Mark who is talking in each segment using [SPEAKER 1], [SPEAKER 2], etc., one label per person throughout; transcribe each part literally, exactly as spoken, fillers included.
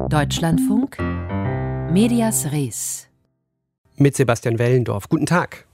[SPEAKER 1] Deutschlandfunk, Medias Res.
[SPEAKER 2] Mit Sebastian Wellendorf. Guten Tag.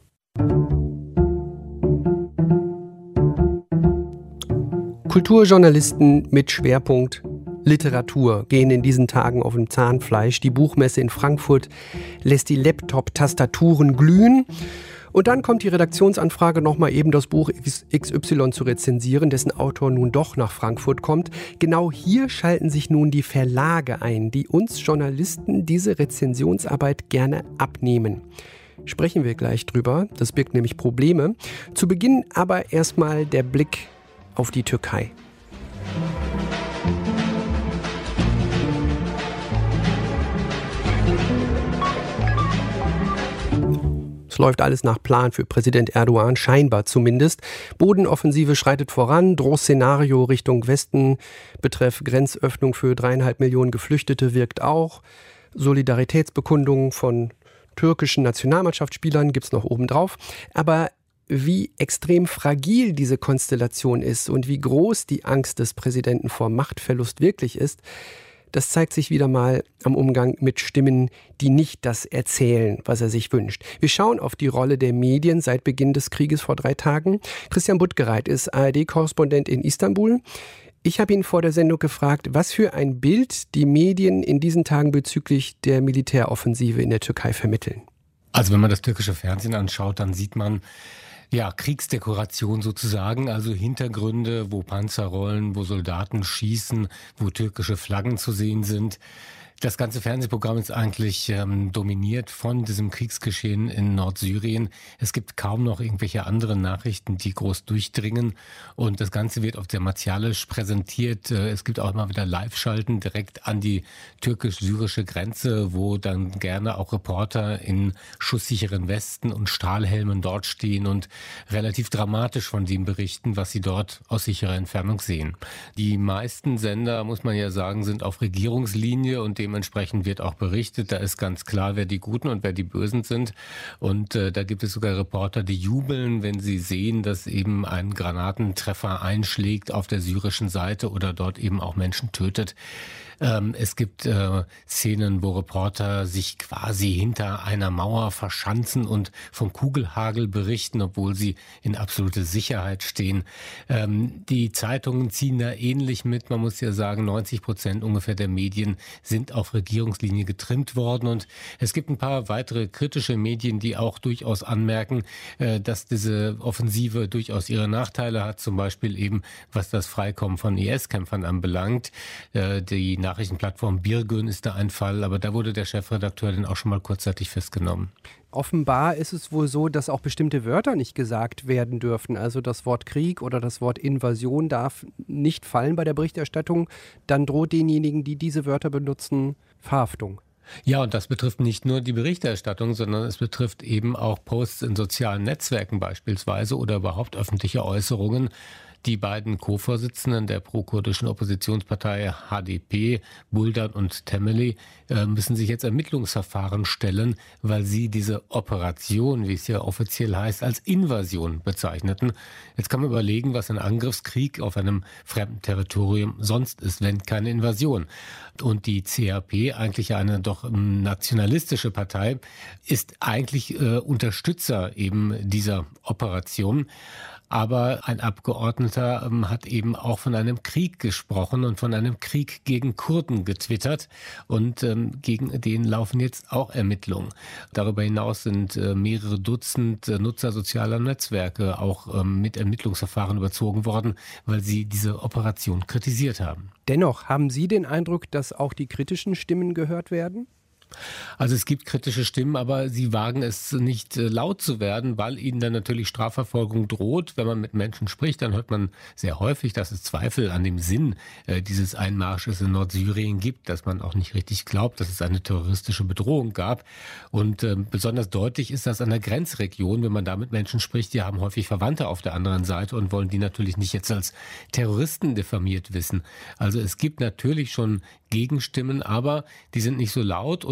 [SPEAKER 2] Kulturjournalisten mit Schwerpunkt Literatur gehen in diesen Tagen auf dem Zahnfleisch. Die Buchmesse in Frankfurt lässt die Laptop-Tastaturen glühen. Und dann kommt die Redaktionsanfrage, nochmal eben das Buch X Y zu rezensieren, dessen Autor nun doch nach Frankfurt kommt. Genau hier schalten sich nun die Verlage ein, die uns Journalisten diese Rezensionsarbeit gerne abnehmen. Sprechen wir gleich drüber, das birgt nämlich Probleme. Zu Beginn aber erstmal der Blick auf die Türkei. Es läuft alles nach Plan für Präsident Erdogan, scheinbar zumindest. Bodenoffensive schreitet voran, Drohszenario Richtung Westen betreff Grenzöffnung für dreieinhalb Millionen Geflüchtete wirkt auch. Solidaritätsbekundungen von türkischen Nationalmannschaftsspielern gibt es noch obendrauf. Aber wie extrem fragil diese Konstellation ist und wie groß die Angst des Präsidenten vor Machtverlust wirklich ist, das zeigt sich wieder mal am Umgang mit Stimmen, die nicht das erzählen, was er sich wünscht. Wir schauen auf die Rolle der Medien seit Beginn des Krieges vor drei Tagen. Christian Buttgereit ist A R D-Korrespondent in Istanbul. Ich habe ihn vor der Sendung gefragt, was für ein Bild die Medien in diesen Tagen bezüglich der Militäroffensive in der Türkei vermitteln.
[SPEAKER 3] Also wenn man das türkische Fernsehen anschaut, dann sieht man ja Kriegsdekoration sozusagen, also Hintergründe, wo Panzer rollen, wo Soldaten schießen, wo türkische Flaggen zu sehen sind. Das ganze Fernsehprogramm ist eigentlich ähm, dominiert von diesem Kriegsgeschehen in Nordsyrien. Es gibt kaum noch irgendwelche anderen Nachrichten, die groß durchdringen. Und das Ganze wird auch sehr martialisch präsentiert. Es gibt auch immer wieder Live-Schalten direkt an die türkisch-syrische Grenze, wo dann gerne auch Reporter in schusssicheren Westen und Strahlhelmen dort stehen und relativ dramatisch von dem berichten, was sie dort aus sicherer Entfernung sehen. Die meisten Sender, muss man ja sagen, sind auf Regierungslinie und dem Dementsprechend wird auch berichtet, da ist ganz klar, wer die Guten und wer die Bösen sind. Und äh, da gibt es sogar Reporter, die jubeln, wenn sie sehen, dass eben ein Granatentreffer einschlägt auf der syrischen Seite oder dort eben auch Menschen tötet. Ähm, es gibt äh, Szenen, wo Reporter sich quasi hinter einer Mauer verschanzen und vom Kugelhagel berichten, obwohl sie in absolute Sicherheit stehen. Ähm, die Zeitungen ziehen da ähnlich mit. Man muss ja sagen, neunzig Prozent ungefähr der Medien sind auf Regierungslinie getrimmt worden. Und es gibt ein paar weitere kritische Medien, die auch durchaus anmerken, äh, dass diese Offensive durchaus ihre Nachteile hat. Zum Beispiel eben, was das Freikommen von I S-Kämpfern anbelangt. Äh, die Nachrichtenplattform Birgün ist da ein Fall, aber da wurde der Chefredakteur dann auch schon mal kurzzeitig festgenommen.
[SPEAKER 2] Offenbar ist es wohl so, dass auch bestimmte Wörter nicht gesagt werden dürfen. Also das Wort Krieg oder das Wort Invasion darf nicht fallen bei der Berichterstattung. Dann droht denjenigen, die diese Wörter benutzen, Verhaftung.
[SPEAKER 3] Ja, und das betrifft nicht nur die Berichterstattung, sondern es betrifft eben auch Posts in sozialen Netzwerken beispielsweise oder überhaupt öffentliche Äußerungen. Die beiden Co-Vorsitzenden der pro-kurdischen Oppositionspartei H D P, Buldan und Temeli, müssen sich jetzt Ermittlungsverfahren stellen, weil sie diese Operation, wie es ja offiziell heißt, als Invasion bezeichneten. Jetzt kann man überlegen, was ein Angriffskrieg auf einem fremden Territorium sonst ist, wenn keine Invasion. Und die C H P, eigentlich eine doch nationalistische Partei, ist eigentlich äh, Unterstützer eben dieser Operation. Aber ein Abgeordneter ähm, hat eben auch von einem Krieg gesprochen und von einem Krieg gegen Kurden getwittert. Und ähm, gegen den laufen jetzt auch Ermittlungen. Darüber hinaus sind äh, mehrere Dutzend äh, Nutzer sozialer Netzwerke auch ähm, mit Ermittlungsverfahren überzogen worden, weil sie diese Operation kritisiert haben.
[SPEAKER 2] Dennoch, haben Sie den Eindruck, dass auch die kritischen Stimmen gehört werden?
[SPEAKER 3] Also es gibt kritische Stimmen, aber sie wagen es nicht äh, laut zu werden, weil ihnen dann natürlich Strafverfolgung droht. Wenn man mit Menschen spricht, dann hört man sehr häufig, dass es Zweifel an dem Sinn äh, dieses Einmarsches in Nordsyrien gibt, dass man auch nicht richtig glaubt, dass es eine terroristische Bedrohung gab. Und äh, besonders deutlich ist das an der Grenzregion, wenn man da mit Menschen spricht, die haben häufig Verwandte auf der anderen Seite und wollen die natürlich nicht jetzt als Terroristen diffamiert wissen. Also es gibt natürlich schon Gegenstimmen, aber die sind nicht so laut und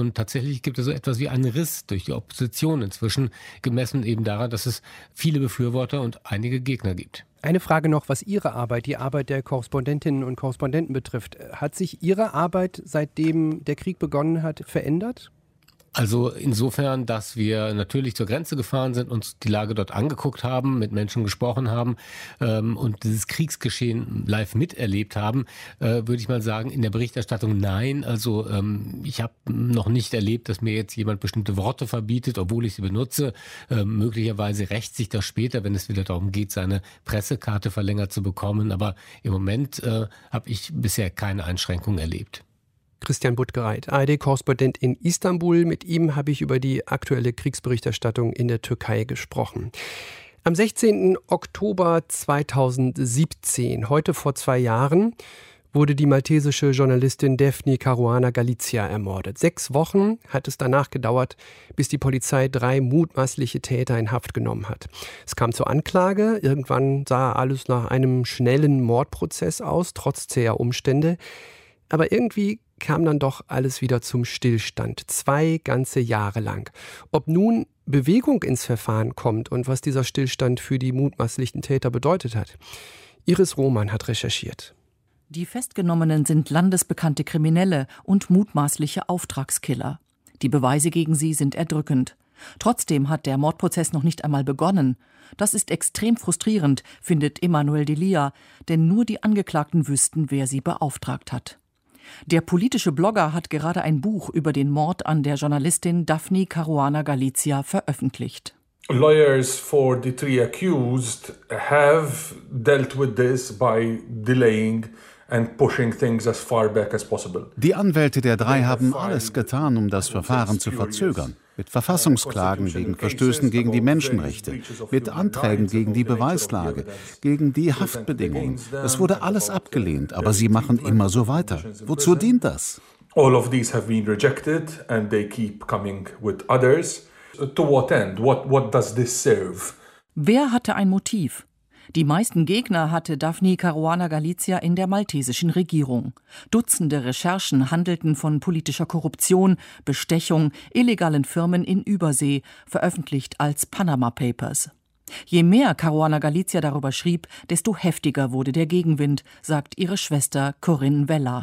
[SPEAKER 3] Und tatsächlich gibt es so etwas wie einen Riss durch die Opposition inzwischen, gemessen eben daran, dass es viele Befürworter und einige Gegner gibt.
[SPEAKER 2] Eine Frage noch, was Ihre Arbeit, die Arbeit der Korrespondentinnen und Korrespondenten betrifft. Hat sich Ihre Arbeit, seitdem der Krieg begonnen hat, verändert?
[SPEAKER 3] Also insofern, dass wir natürlich zur Grenze gefahren sind, uns die Lage dort angeguckt haben, mit Menschen gesprochen haben ähm, und dieses Kriegsgeschehen live miterlebt haben, äh, würde ich mal sagen, in der Berichterstattung nein. Also ähm, ich habe noch nicht erlebt, dass mir jetzt jemand bestimmte Worte verbietet, obwohl ich sie benutze. Äh, möglicherweise rächt sich das später, wenn es wieder darum geht, seine Pressekarte verlängert zu bekommen. Aber im Moment äh, habe ich bisher keine Einschränkungen erlebt.
[SPEAKER 2] Christian Buttgereit, A R D-Korrespondent in Istanbul. Mit ihm habe ich über die aktuelle Kriegsberichterstattung in der Türkei gesprochen. Am sechzehnten Oktober zweitausendsiebzehn, heute vor zwei Jahren, wurde die maltesische Journalistin Daphne Caruana Galizia ermordet. Sechs Wochen hat es danach gedauert, bis die Polizei drei mutmaßliche Täter in Haft genommen hat. Es kam zur Anklage. Irgendwann sah alles nach einem schnellen Mordprozess aus, trotz zäher Umstände. Aber irgendwie kam dann doch alles wieder zum Stillstand. Zwei ganze Jahre lang. Ob nun Bewegung ins Verfahren kommt und was dieser Stillstand für die mutmaßlichen Täter bedeutet hat. Iris Roman hat recherchiert.
[SPEAKER 4] Die Festgenommenen sind landesbekannte Kriminelle und mutmaßliche Auftragskiller. Die Beweise gegen sie sind erdrückend. Trotzdem hat der Mordprozess noch nicht einmal begonnen. Das ist extrem frustrierend, findet Emanuel Delia, denn nur die Angeklagten wüssten, wer sie beauftragt hat. Der politische Blogger hat gerade ein Buch über den Mord an der Journalistin Daphne Caruana Galizia veröffentlicht.
[SPEAKER 5] Lawyers for the three accused have dealt with this by delaying and pushing things as far back as possible.
[SPEAKER 6] Die Anwälte der drei haben alles getan, um das Verfahren zu verzögern. Mit Verfassungsklagen wegen Verstößen gegen die Menschenrechte, mit Anträgen gegen die Beweislage, gegen die Haftbedingungen. Es wurde alles abgelehnt, aber sie machen immer so weiter. Wozu dient das?
[SPEAKER 5] All of these have been rejected and they keep coming with others. To what end? What, what does this serve?
[SPEAKER 4] Wer hatte ein Motiv? Die meisten Gegner hatte Daphne Caruana Galizia in der maltesischen Regierung. Dutzende Recherchen handelten von politischer Korruption, Bestechung, illegalen Firmen in Übersee, veröffentlicht als Panama Papers. Je mehr Caruana Galizia darüber schrieb, desto heftiger wurde der Gegenwind, sagt ihre Schwester Corinne Vella.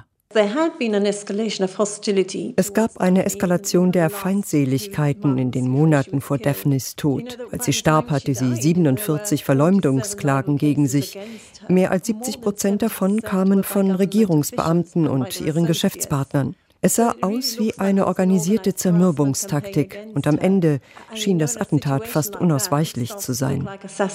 [SPEAKER 7] Es gab eine Eskalation der Feindseligkeiten in den Monaten vor Daphnes Tod. Als sie starb, hatte sie siebenundvierzig Verleumdungsklagen gegen sich. Mehr als siebzig Prozent davon kamen von Regierungsbeamten und ihren Geschäftspartnern. Es sah aus wie eine organisierte Zermürbungstaktik und am Ende schien das Attentat fast unausweichlich zu sein.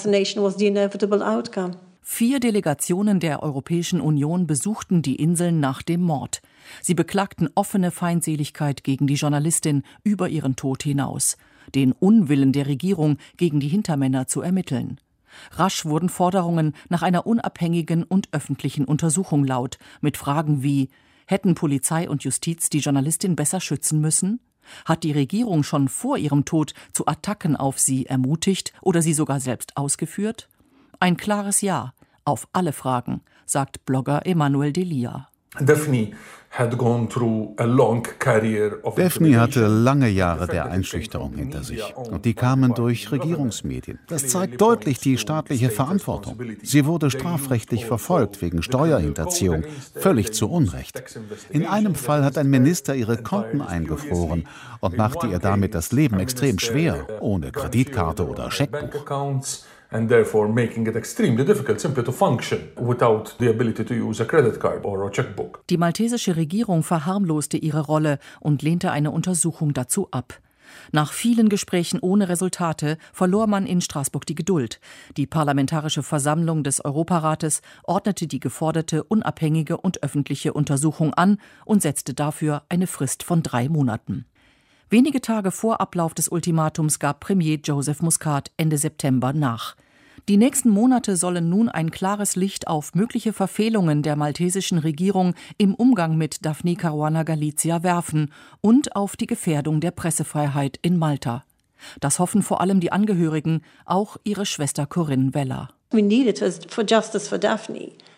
[SPEAKER 4] Vier Delegationen der Europäischen Union besuchten die Inseln nach dem Mord. Sie beklagten offene Feindseligkeit gegen die Journalistin über ihren Tod hinaus, den Unwillen der Regierung, gegen die Hintermänner zu ermitteln. Rasch wurden Forderungen nach einer unabhängigen und öffentlichen Untersuchung laut, mit Fragen wie: Hätten Polizei und Justiz die Journalistin besser schützen müssen? Hat die Regierung schon vor ihrem Tod zu Attacken auf sie ermutigt oder sie sogar selbst ausgeführt? Ein klares Ja auf alle Fragen, sagt Blogger Emanuel Delia.
[SPEAKER 5] Daphne had gone through a long career of
[SPEAKER 6] Daphne hatte lange Jahre der Einschüchterung hinter sich. Und die kamen durch Regierungsmedien. Das zeigt deutlich die staatliche Verantwortung. Sie wurde strafrechtlich verfolgt wegen Steuerhinterziehung, völlig zu Unrecht. In einem Fall hat ein Minister ihre Konten eingefroren und machte ihr damit das Leben extrem schwer, ohne Kreditkarte oder Scheckbuch.
[SPEAKER 5] And therefore making it extremely difficult simply to function without the ability to use a credit card or a checkbook.
[SPEAKER 4] Die maltesische Regierung verharmloste ihre Rolle und lehnte eine Untersuchung dazu ab. Nach vielen Gesprächen ohne Resultate verlor man in Straßburg die Geduld. Die Parlamentarische Versammlung des Europarates ordnete die geforderte unabhängige und öffentliche Untersuchung an und setzte dafür eine Frist von drei Monaten. Wenige Tage vor Ablauf des Ultimatums gab Premier Joseph Muscat Ende September nach. Die nächsten Monate sollen nun ein klares Licht auf mögliche Verfehlungen der maltesischen Regierung im Umgang mit Daphne Caruana Galizia werfen und auf die Gefährdung der Pressefreiheit in Malta. Das hoffen vor allem die Angehörigen, auch ihre Schwester Corinne Vella.
[SPEAKER 7] We need it for justice for Daphne.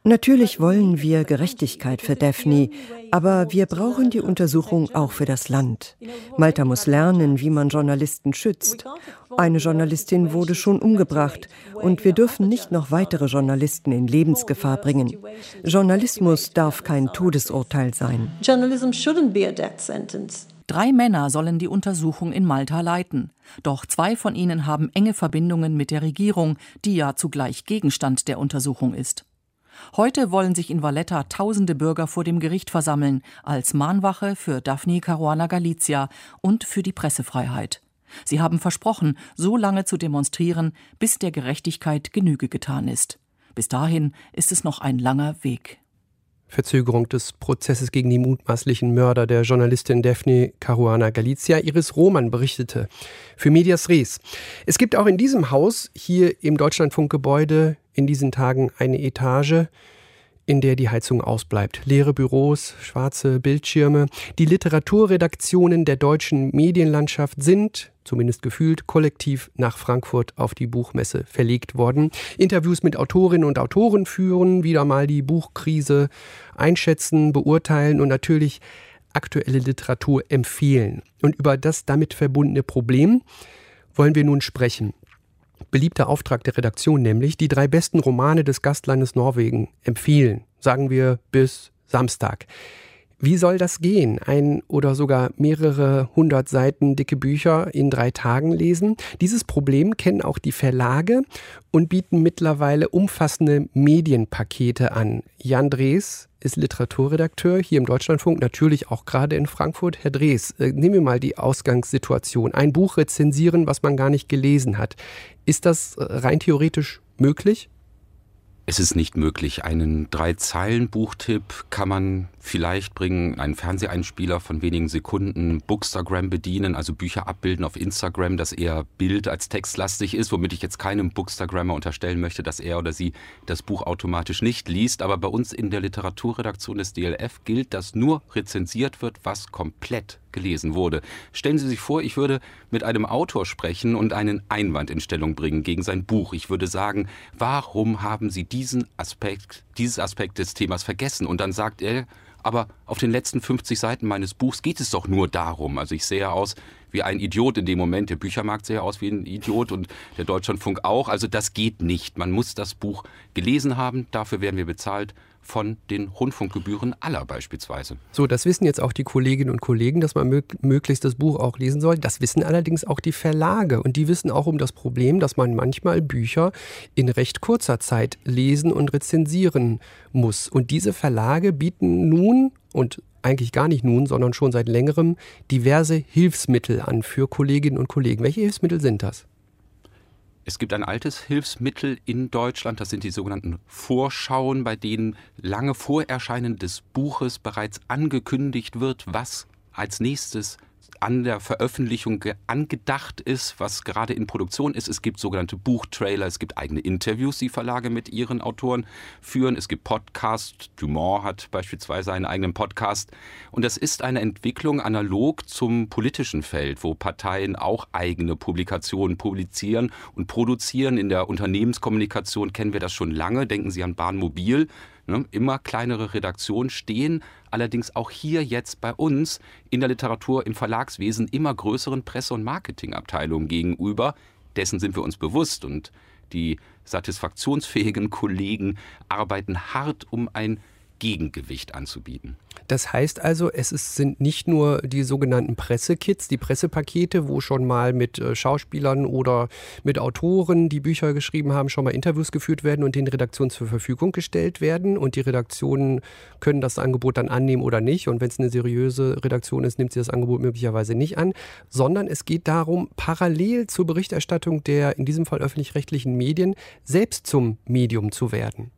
[SPEAKER 7] Natürlich wollen wir Gerechtigkeit für Daphne, aber wir brauchen die Untersuchung auch für das Land. Malta muss lernen, wie man Journalisten schützt. Eine Journalistin wurde schon umgebracht und wir dürfen nicht noch weitere Journalisten in Lebensgefahr bringen. Journalismus darf kein Todesurteil sein.
[SPEAKER 4] Journalism shouldn't be a death sentence. Drei Männer sollen die Untersuchung in Malta leiten. Doch zwei von ihnen haben enge Verbindungen mit der Regierung, die ja zugleich Gegenstand der Untersuchung ist. Heute wollen sich in Valletta tausende Bürger vor dem Gericht versammeln, als Mahnwache für Daphne Caruana Galizia und für die Pressefreiheit. Sie haben versprochen, so lange zu demonstrieren, bis der Gerechtigkeit Genüge getan ist. Bis dahin ist es noch ein langer Weg.
[SPEAKER 2] Verzögerung des Prozesses gegen die mutmaßlichen Mörder der Journalistin Daphne Caruana Galizia. Iris Roman berichtete für Medias Res. Es gibt auch in diesem Haus, hier im Deutschlandfunkgebäude, in diesen Tagen eine Etage, in der die Heizung ausbleibt. Leere Büros, schwarze Bildschirme. Die Literaturredaktionen der deutschen Medienlandschaft sind, zumindest gefühlt, kollektiv nach Frankfurt auf die Buchmesse verlegt worden. Interviews mit Autorinnen und Autoren führen, wieder mal die Buchkrise einschätzen, beurteilen und natürlich aktuelle Literatur empfehlen. Und über das damit verbundene Problem wollen wir nun sprechen. Beliebter Auftrag der Redaktion nämlich, die drei besten Romane des Gastlandes Norwegen empfehlen, sagen wir bis Samstag. Wie soll das gehen? Ein oder sogar mehrere hundert Seiten dicke Bücher in drei Tagen lesen? Dieses Problem kennen auch die Verlage und bieten mittlerweile umfassende Medienpakete an. Jan Drees ist Literaturredakteur hier im Deutschlandfunk, natürlich auch gerade in Frankfurt. Herr Drees, nehmen wir mal die Ausgangssituation. Ein Buch rezensieren, was man gar nicht gelesen hat. Ist das rein theoretisch möglich?
[SPEAKER 8] Es ist nicht möglich. Einen Drei-Zeilen-Buchtipp kann man vielleicht bringen, einen Fernseheinspieler von wenigen Sekunden, Bookstagram bedienen, also Bücher abbilden auf Instagram, das eher Bild- als textlastig ist, womit ich jetzt keinem Bookstagrammer unterstellen möchte, dass er oder sie das Buch automatisch nicht liest. Aber bei uns in der Literaturredaktion des D L F gilt, dass nur rezensiert wird, was komplett gelesen wurde. Stellen Sie sich vor, ich würde mit einem Autor sprechen und einen Einwand in Stellung bringen gegen sein Buch. Ich würde sagen, warum haben Sie diesen Aspekt, dieses Aspekt des Themas vergessen? Und dann sagt er, aber auf den letzten fünfzig Seiten meines Buchs geht es doch nur darum. Also ich sehe aus wie ein Idiot in dem Moment. Der Büchermarkt sehe aus wie ein Idiot und der Deutschlandfunk auch. Also das geht nicht. Man muss das Buch gelesen haben. Dafür werden wir bezahlt von den Rundfunkgebühren aller beispielsweise.
[SPEAKER 2] So, das wissen jetzt auch die Kolleginnen und Kollegen, dass man mög- möglichst das Buch auch lesen soll. Das wissen allerdings auch die Verlage. Und die wissen auch um das Problem, dass man manchmal Bücher in recht kurzer Zeit lesen und rezensieren muss. Und diese Verlage bieten nun, und eigentlich gar nicht nun, sondern schon seit längerem, diverse Hilfsmittel an für Kolleginnen und Kollegen. Welche Hilfsmittel sind das?
[SPEAKER 8] Es gibt ein altes Hilfsmittel in Deutschland, das sind die sogenannten Vorschauen, bei denen lange vor Erscheinen des Buches bereits angekündigt wird, was als nächstes an der Veröffentlichung angedacht ist, was gerade in Produktion ist. Es gibt sogenannte Buchtrailer, es gibt eigene Interviews, die Verlage mit ihren Autoren führen. Es gibt Podcasts, Dumont hat beispielsweise einen eigenen Podcast. Und das ist eine Entwicklung analog zum politischen Feld, wo Parteien auch eigene Publikationen publizieren und produzieren. In der Unternehmenskommunikation kennen wir das schon lange. Denken Sie an Bahnmobil. Immer kleinere Redaktionen stehen allerdings auch hier jetzt bei uns in der Literatur, im Verlagswesen immer größeren Presse- und Marketingabteilungen gegenüber. Dessen sind wir uns bewusst und die satisfaktionsfähigen Kollegen arbeiten hart, um ein Gegengewicht anzubieten.
[SPEAKER 2] Das heißt also, es ist, sind nicht nur die sogenannten Pressekits, die Pressepakete, wo schon mal mit äh, Schauspielern oder mit Autoren, die Bücher geschrieben haben, schon mal Interviews geführt werden und den Redaktionen zur Verfügung gestellt werden. Und die Redaktionen können das Angebot dann annehmen oder nicht. Und wenn es eine seriöse Redaktion ist, nimmt sie das Angebot möglicherweise nicht an. Sondern es geht darum, parallel zur Berichterstattung der in diesem Fall öffentlich-rechtlichen Medien selbst zum Medium zu werden.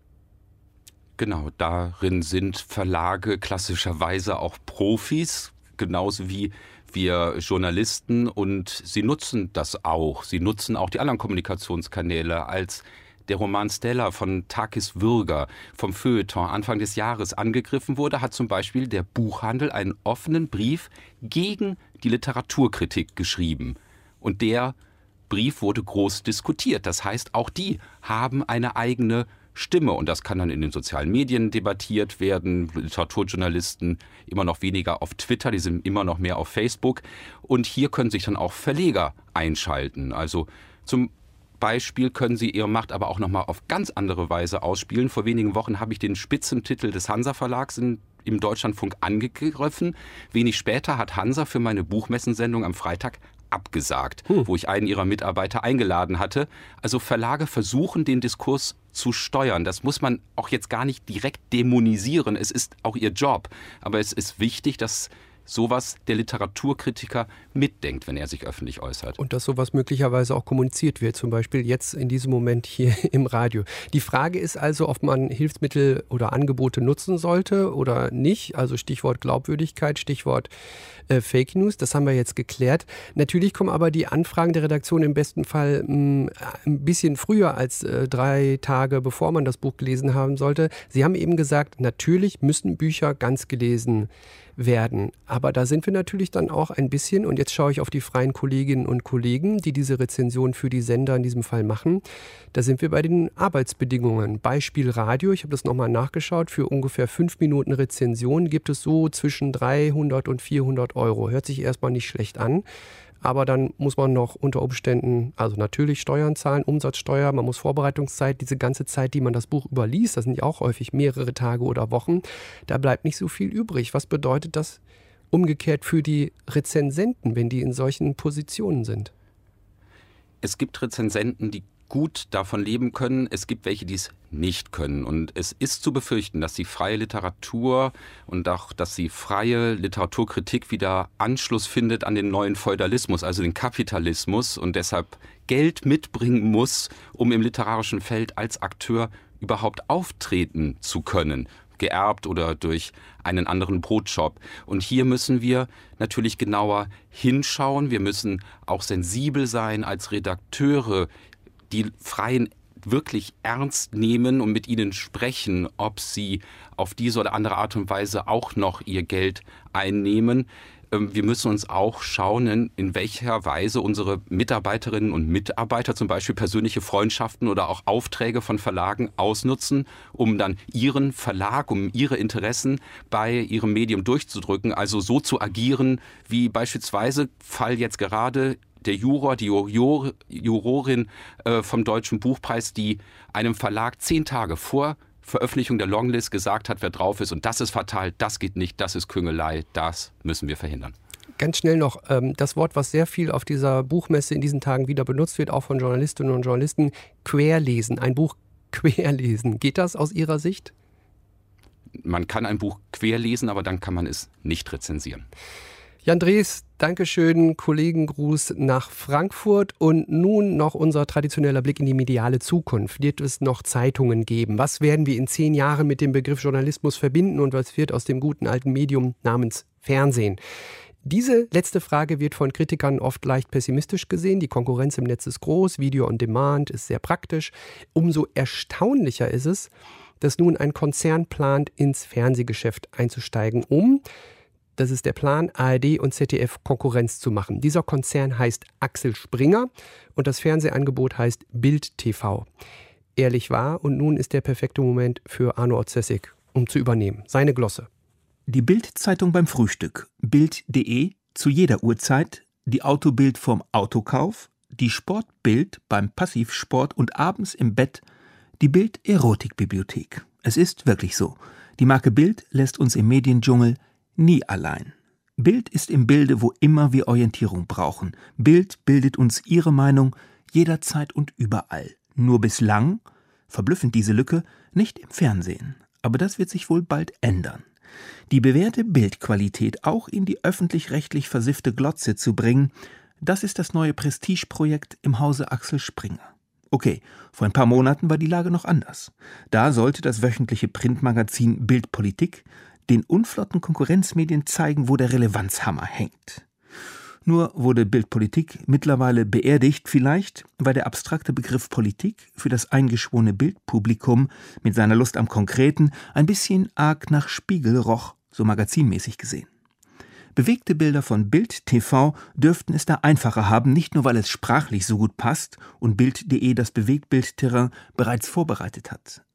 [SPEAKER 8] Genau, darin sind Verlage klassischerweise auch Profis, genauso wie wir Journalisten, und sie nutzen das auch. Sie nutzen auch die anderen Kommunikationskanäle. Als der Roman Stella von Takis Würger vom Feuilleton Anfang des Jahres angegriffen wurde, hat zum Beispiel der Buchhandel einen offenen Brief gegen die Literaturkritik geschrieben. Und der Brief wurde groß diskutiert. Das heißt, auch die haben eine eigene Stimme. Und das kann dann in den sozialen Medien debattiert werden. Literaturjournalisten immer noch weniger auf Twitter, die sind immer noch mehr auf Facebook. Und hier können sich dann auch Verleger einschalten. Also zum Beispiel können sie ihre Macht aber auch nochmal auf ganz andere Weise ausspielen. Vor wenigen Wochen habe ich den Spitzentitel des Hansa Verlags in, im Deutschlandfunk angegriffen. Wenig später hat Hansa für meine Buchmessensendung am Freitag abgesagt, hm. wo ich einen ihrer Mitarbeiter eingeladen hatte. Also Verlage versuchen, den Diskurs zu steuern. Das muss man auch jetzt gar nicht direkt dämonisieren. Es ist auch ihr Job. Aber es ist wichtig, dass sowas der Literaturkritiker mitdenkt, wenn er sich öffentlich äußert.
[SPEAKER 2] Und dass sowas möglicherweise auch kommuniziert wird, zum Beispiel jetzt in diesem Moment hier im Radio. Die Frage ist also, ob man Hilfsmittel oder Angebote nutzen sollte oder nicht. Also Stichwort Glaubwürdigkeit, Stichwort äh, Fake News, das haben wir jetzt geklärt. Natürlich kommen aber die Anfragen der Redaktion im besten Fall mh, ein bisschen früher als äh, drei Tage, bevor man das Buch gelesen haben sollte. Sie haben eben gesagt, natürlich müssen Bücher ganz gelesen werden. Aber da sind wir natürlich dann auch ein bisschen, und jetzt schaue ich auf die freien Kolleginnen und Kollegen, die diese Rezension für die Sender in diesem Fall machen, da sind wir bei den Arbeitsbedingungen. Beispiel Radio, ich habe das nochmal nachgeschaut, für ungefähr fünf Minuten Rezension gibt es so zwischen dreihundert und vierhundert Euro. Hört sich erstmal nicht schlecht an. Aber dann muss man noch unter Umständen, also natürlich Steuern zahlen, Umsatzsteuer, man muss Vorbereitungszeit, diese ganze Zeit, die man das Buch überliest, das sind ja auch häufig mehrere Tage oder Wochen, da bleibt nicht so viel übrig. Was bedeutet das umgekehrt für die Rezensenten, wenn die in solchen Positionen sind?
[SPEAKER 8] Es gibt Rezensenten, die gut davon leben können. Es gibt welche, die es nicht können. Und es ist zu befürchten, dass die freie Literatur und auch, dass die freie Literaturkritik wieder Anschluss findet an den neuen Feudalismus, also den Kapitalismus, und deshalb Geld mitbringen muss, um im literarischen Feld als Akteur überhaupt auftreten zu können. Geerbt oder durch einen anderen Brotjob. Und hier müssen wir natürlich genauer hinschauen. Wir müssen auch sensibel sein als Redakteure, die Freien wirklich ernst nehmen und mit ihnen sprechen, ob sie auf diese oder andere Art und Weise auch noch ihr Geld einnehmen. Wir müssen uns auch schauen, in welcher Weise unsere Mitarbeiterinnen und Mitarbeiter zum Beispiel persönliche Freundschaften oder auch Aufträge von Verlagen ausnutzen, um dann ihren Verlag, um ihre Interessen bei ihrem Medium durchzudrücken. Also so zu agieren, wie beispielsweise Fall jetzt gerade der Juror, die Juror, Jurorin äh, vom Deutschen Buchpreis, die einem Verlag zehn Tage vor Veröffentlichung der Longlist gesagt hat, wer drauf ist, und das ist fatal, das geht nicht, das ist Küngelei, das müssen wir verhindern.
[SPEAKER 2] Ganz schnell noch, ähm, das Wort, was sehr viel auf dieser Buchmesse in diesen Tagen wieder benutzt wird, auch von Journalistinnen und Journalisten, querlesen, ein Buch querlesen. Geht das aus Ihrer Sicht?
[SPEAKER 8] Man kann ein Buch querlesen, aber dann kann man es nicht rezensieren.
[SPEAKER 2] Jan Drees, Dankeschön, Kollegengruß nach Frankfurt. Und nun noch unser traditioneller Blick in die mediale Zukunft. Wird es noch Zeitungen geben? Was werden wir in zehn Jahren mit dem Begriff Journalismus verbinden und was wird aus dem guten alten Medium namens Fernsehen? Diese letzte Frage wird von Kritikern oft leicht pessimistisch gesehen. Die Konkurrenz im Netz ist groß, Video on Demand ist sehr praktisch. Umso erstaunlicher ist es, dass nun ein Konzern plant, ins Fernsehgeschäft einzusteigen, um, das ist der Plan, A R D und Z D F Konkurrenz zu machen. Dieser Konzern heißt Axel Springer und das Fernsehangebot heißt Bild T V. Ehrlich wahr, und nun ist der perfekte Moment für Arno Otzessig, um zu übernehmen. Seine Glosse.
[SPEAKER 9] Die Bild-Zeitung beim Frühstück, Bild punkt de zu jeder Uhrzeit, die Autobild vorm Autokauf, die Sportbild beim Passivsport und abends im Bett, die Bild-Erotikbibliothek. Es ist wirklich so. Die Marke Bild lässt uns im Mediendschungel nie allein. Bild ist im Bilde, wo immer wir Orientierung brauchen. Bild bildet uns ihre Meinung jederzeit und überall. Nur bislang, verblüffend diese Lücke, nicht im Fernsehen. Aber das wird sich wohl bald ändern. Die bewährte Bildqualität auch in die öffentlich-rechtlich versiffte Glotze zu bringen, das ist das neue Prestigeprojekt im Hause Axel Springer. Okay, vor ein paar Monaten war die Lage noch anders. Da sollte das wöchentliche Printmagazin Bild Politik den unflotten Konkurrenzmedien zeigen, wo der Relevanzhammer hängt. Nur wurde Bild Politik mittlerweile beerdigt, vielleicht, weil der abstrakte Begriff Politik für das eingeschworene Bildpublikum mit seiner Lust am Konkreten ein bisschen arg nach Spiegel roch, so magazinmäßig gesehen. Bewegte Bilder von Bild T V dürften es da einfacher haben, nicht nur weil es sprachlich so gut passt und Bild punkt de das Bewegtbildterrain bereits vorbereitet hat.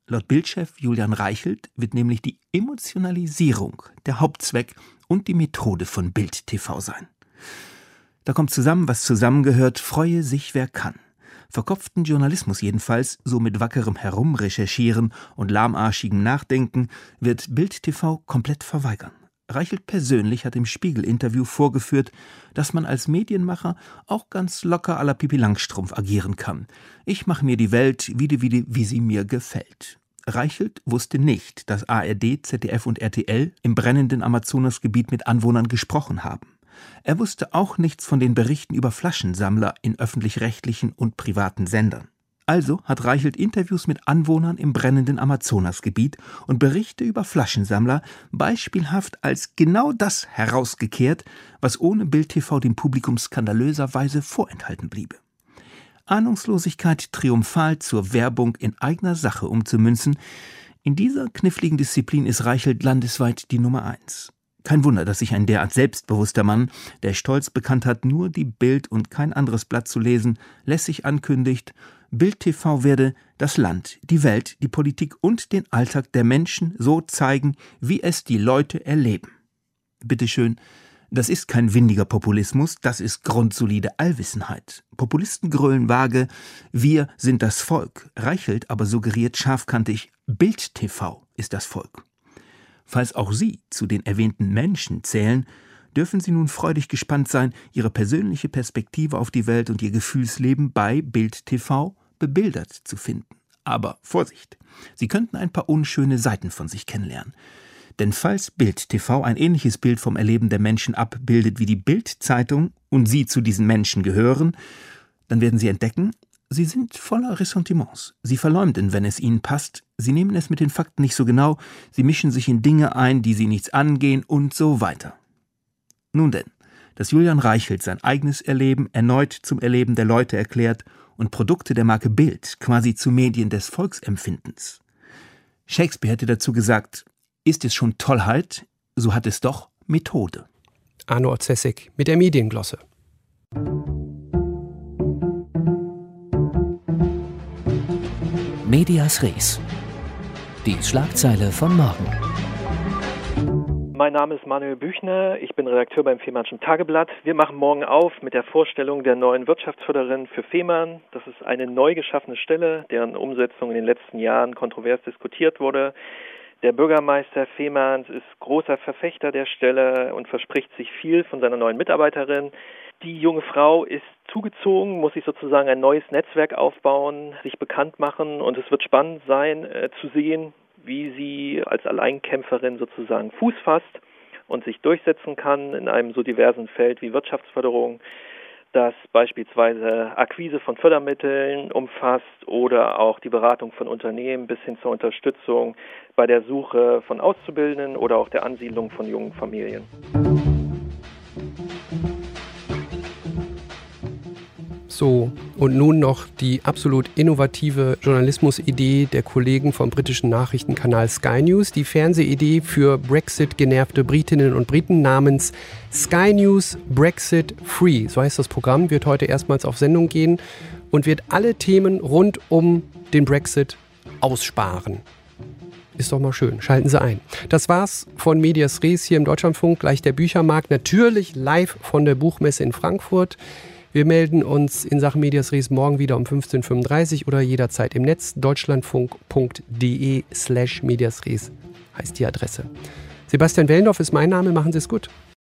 [SPEAKER 9] Laut Bildchef Julian Reichelt wird nämlich die Emotionalisierung der Hauptzweck und die Methode von Bild T V sein. Da kommt zusammen, was zusammengehört, freue sich wer kann. Verkopften Journalismus jedenfalls, so mit wackerem Herumrecherchieren und lahmarschigem Nachdenken, wird Bild T V komplett verweigern. Reichelt persönlich hat im Spiegel-Interview vorgeführt, dass man als Medienmacher auch ganz locker à la Pipi Langstrumpf agieren kann. Ich mache mir die Welt, wie, die, wie, die, wie sie mir gefällt. Reichelt wusste nicht, dass A R D, Z D F und R T L im brennenden Amazonasgebiet mit Anwohnern gesprochen haben. Er wusste auch nichts von den Berichten über Flaschensammler in öffentlich-rechtlichen und privaten Sendern. Also hat Reichelt Interviews mit Anwohnern im brennenden Amazonasgebiet und Berichte über Flaschensammler beispielhaft als genau das herausgekehrt, was ohne Bild T V dem Publikum skandalöserweise vorenthalten bliebe. Ahnungslosigkeit triumphal zur Werbung in eigener Sache umzumünzen, in dieser kniffligen Disziplin ist Reichelt landesweit die Nummer eins. Kein Wunder, dass sich ein derart selbstbewusster Mann, der stolz bekannt hat, nur die Bild und kein anderes Blatt zu lesen, lässig ankündigt, Bild T V werde das Land, die Welt, die Politik und den Alltag der Menschen so zeigen, wie es die Leute erleben. Bitteschön, das ist kein windiger Populismus, das ist grundsolide Allwissenheit. Populisten grölen vage, wir sind das Volk. Reichelt aber suggeriert scharfkantig, Bild T V ist das Volk. Falls auch Sie zu den erwähnten Menschen zählen, dürfen Sie nun freudig gespannt sein, Ihre persönliche Perspektive auf die Welt und Ihr Gefühlsleben bei Bild T V bebildert zu finden. Aber Vorsicht, Sie könnten ein paar unschöne Seiten von sich kennenlernen. Denn falls Bild T V ein ähnliches Bild vom Erleben der Menschen abbildet wie die Bild-Zeitung und Sie zu diesen Menschen gehören, dann werden Sie entdecken, Sie sind voller Ressentiments. Sie verleumden, wenn es Ihnen passt. Sie nehmen es mit den Fakten nicht so genau. Sie mischen sich in Dinge ein, die Sie nichts angehen und so weiter. Nun denn, dass Julian Reichelt sein eigenes Erleben erneut zum Erleben der Leute erklärt und Produkte der Marke Bild quasi zu Medien des Volksempfindens. Shakespeare hätte dazu gesagt, ist es schon Tollheit, so hat es doch Methode.
[SPEAKER 2] Arno Orzesek mit der Medienglosse.
[SPEAKER 1] Medias Res. Die Schlagzeile von morgen.
[SPEAKER 10] Mein Name ist Manuel Büchner, ich bin Redakteur beim Fehmarnschen Tageblatt. Wir machen morgen auf mit der Vorstellung der neuen Wirtschaftsförderin für Fehmarn. Das ist eine neu geschaffene Stelle, deren Umsetzung in den letzten Jahren kontrovers diskutiert wurde. Der Bürgermeister Fehmarns ist großer Verfechter der Stelle und verspricht sich viel von seiner neuen Mitarbeiterin. Die junge Frau ist zugezogen, muss sich sozusagen ein neues Netzwerk aufbauen, sich bekannt machen und es wird spannend sein, äh, zu sehen, wie sie als Alleinkämpferin sozusagen Fuß fasst und sich durchsetzen kann in einem so diversen Feld wie Wirtschaftsförderung, das beispielsweise Akquise von Fördermitteln umfasst oder auch die Beratung von Unternehmen bis hin zur Unterstützung bei der Suche von Auszubildenden oder auch der Ansiedlung von jungen Familien.
[SPEAKER 2] So, und nun noch die absolut innovative Journalismusidee der Kollegen vom britischen Nachrichtenkanal Sky News, die Fernsehidee für Brexit-genervte Britinnen und Briten namens Sky News Brexit Free. So heißt das Programm, wird heute erstmals auf Sendung gehen und wird alle Themen rund um den Brexit aussparen. Ist doch mal schön. Schalten Sie ein. Das war's von Medias Res hier im Deutschlandfunk. Gleich der Büchermarkt. Natürlich live von der Buchmesse in Frankfurt. Wir melden uns in Sachen Medias Res morgen wieder um fünfzehn Uhr fünfunddreißig oder jederzeit im Netz. deutschlandfunk.de slash Medias Res heißt die Adresse. Sebastian Wellendorf ist mein Name. Machen Sie es gut.